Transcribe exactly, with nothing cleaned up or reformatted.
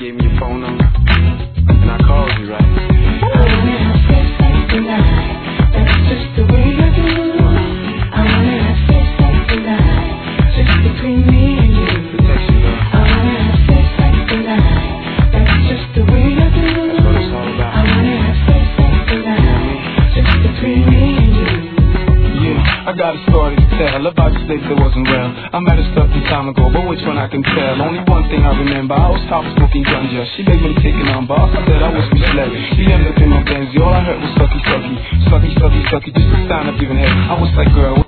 gave me your phone number, and I called you, right? I wanna have sex tonight. That's just the way I do. I wanna have sex tonight, just between me and you. I wanna have sex tonight. That's just the way I do. That's what it's all about. I wanna have sex tonight, just between me and you. Yeah, I got a story to tell about this date that wasn't real. I met her stuff some time ago, but which one I can tell? Only one thing I remember, I was top smoking ganja. She gave me the ticket number, I said I was misled. She ended up in my Benz, all I heard was sucky, sucky, sucky, sucky, sucky, just the sound of giving head. I was like, girl,